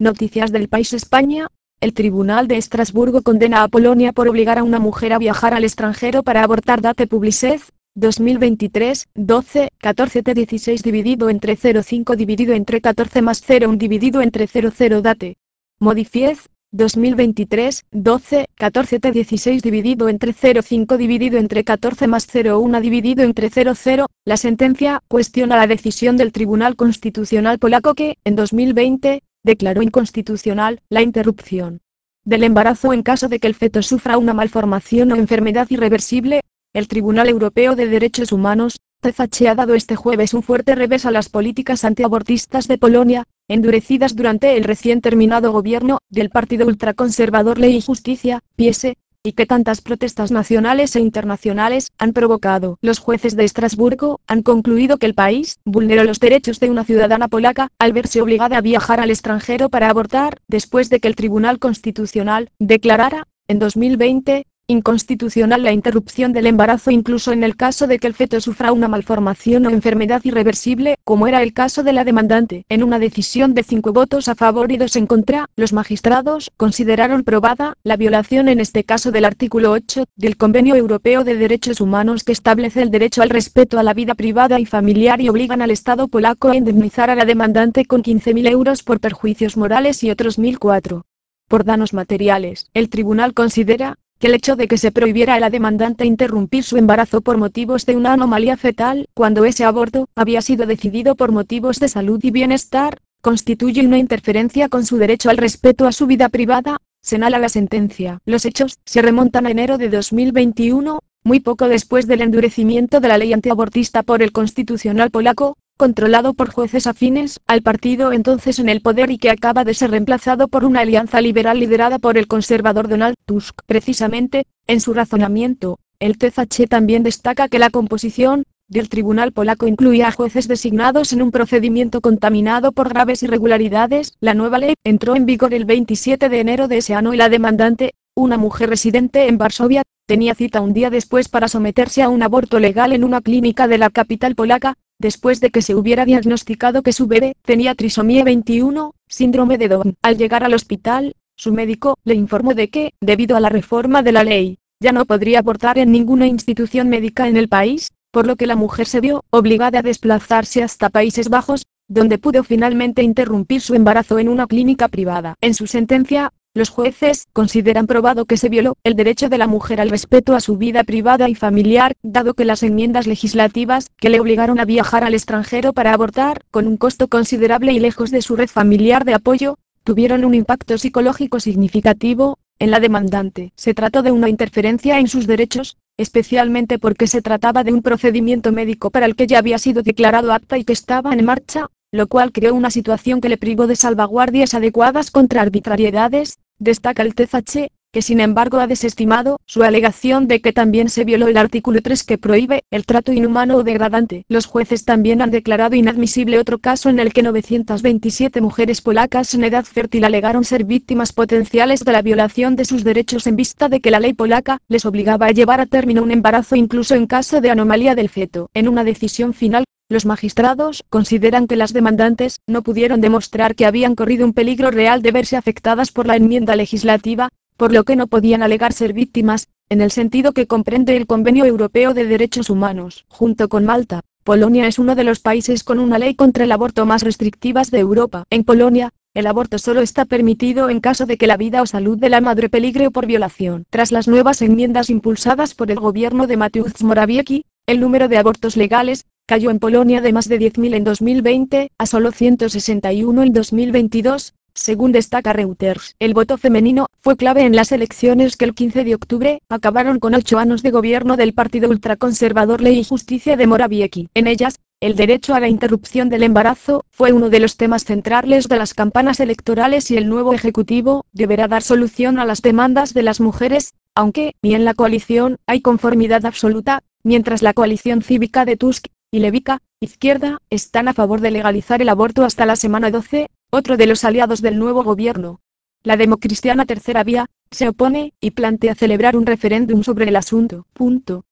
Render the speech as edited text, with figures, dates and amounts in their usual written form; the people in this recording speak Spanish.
Noticias del País España. El Tribunal de Estrasburgo condena a Polonia por obligar a una mujer a viajar al extranjero para abortar. Date Publicez, 2023, 12, 14 t 16 dividido entre 0,5 dividido entre 14 más 0,1 dividido entre 0,0 Date. Modifiez, 2023, 12, 14 t 16 dividido entre 0,5 dividido entre 14 más 0,1 dividido entre 0,0. La sentencia cuestiona la decisión del Tribunal Constitucional polaco que, en 2020, declaró inconstitucional la interrupción del embarazo en caso de que el feto sufra una malformación o enfermedad irreversible. El Tribunal Europeo de Derechos Humanos, TCH, ha dado este jueves un fuerte revés a las políticas antiabortistas de Polonia, endurecidas durante el recién terminado gobierno del partido ultraconservador Ley y Justicia, PiS, y que tantas protestas nacionales e internacionales han provocado. Los jueces de Estrasburgo han concluido que el país vulneró los derechos de una ciudadana polaca al verse obligada a viajar al extranjero para abortar, después de que el Tribunal Constitucional declarara, en 2020, inconstitucional la interrupción del embarazo incluso en el caso de que el feto sufra una malformación o enfermedad irreversible, como era el caso de la demandante. En una decisión de 5 votos a favor y 2 en contra, los magistrados consideraron probada la violación en este caso del artículo 8 del Convenio Europeo de Derechos Humanos, que establece el derecho al respeto a la vida privada y familiar, y obligan al Estado polaco a indemnizar a la demandante con 15.000 euros por perjuicios morales y otros 1.004 por daños materiales. El tribunal considera que el hecho de que se prohibiera a la demandante interrumpir su embarazo por motivos de una anomalía fetal, cuando ese aborto había sido decidido por motivos de salud y bienestar, constituye una interferencia con su derecho al respeto a su vida privada, señala la sentencia. Los hechos se remontan a enero de 2021, muy poco después del endurecimiento de la ley antiabortista por el Constitucional polaco, controlado por jueces afines al partido entonces en el poder y que acaba de ser reemplazado por una alianza liberal liderada por el conservador Donald Tusk. Precisamente, en su razonamiento, el TCH también destaca que la composición del tribunal polaco incluía a jueces designados en un procedimiento contaminado por graves irregularidades. La nueva ley entró en vigor el 27 de enero de ese año y la demandante, una mujer residente en Varsovia, tenía cita un día después para someterse a un aborto legal en una clínica de la capital polaca, después de que se hubiera diagnosticado que su bebé tenía trisomía 21, síndrome de Down. Al llegar al hospital, su médico le informó de que, debido a la reforma de la ley, ya no podría abortar en ninguna institución médica en el país, por lo que la mujer se vio obligada a desplazarse hasta Países Bajos, donde pudo finalmente interrumpir su embarazo en una clínica privada. En su sentencia, los jueces consideran probado que se violó el derecho de la mujer al respeto a su vida privada y familiar, dado que las enmiendas legislativas que le obligaron a viajar al extranjero para abortar, con un costo considerable y lejos de su red familiar de apoyo, tuvieron un impacto psicológico significativo en la demandante. Se trató de una interferencia en sus derechos, especialmente porque se trataba de un procedimiento médico para el que ya había sido declarado apta y que estaba en marcha, lo cual creó una situación que le privó de salvaguardias adecuadas contra arbitrariedades. Destaca el TCH, que sin embargo ha desestimado su alegación de que también se violó el artículo 3 que prohíbe el trato inhumano o degradante. Los jueces también han declarado inadmisible otro caso en el que 927 mujeres polacas en edad fértil alegaron ser víctimas potenciales de la violación de sus derechos en vista de que la ley polaca les obligaba a llevar a término un embarazo incluso en caso de anomalía del feto. En una decisión final, los magistrados consideran que las demandantes no pudieron demostrar que habían corrido un peligro real de verse afectadas por la enmienda legislativa, por lo que no podían alegar ser víctimas, en el sentido que comprende el Convenio Europeo de Derechos Humanos. Junto con Malta, Polonia es uno de los países con una ley contra el aborto más restrictivas de Europa. En Polonia, el aborto solo está permitido en caso de que la vida o salud de la madre peligre por violación. Tras las nuevas enmiendas impulsadas por el gobierno de Mateusz Morawiecki, el número de abortos legales cayó en Polonia de más de 10.000 en 2020 a solo 161 en 2022, según destaca Reuters. El voto femenino fue clave en las elecciones que el 15 de octubre acabaron con 8 años de gobierno del partido ultraconservador Ley y Justicia de Morawiecki. En ellas, el derecho a la interrupción del embarazo fue uno de los temas centrales de las campañas electorales y el nuevo ejecutivo deberá dar solución a las demandas de las mujeres, aunque ni en la coalición hay conformidad absoluta, mientras la coalición cívica de Tusk y Levica, izquierda, están a favor de legalizar el aborto hasta la semana 12, otro de los aliados del nuevo gobierno. La democristiana Tercera Vía se opone y plantea celebrar un referéndum sobre el asunto.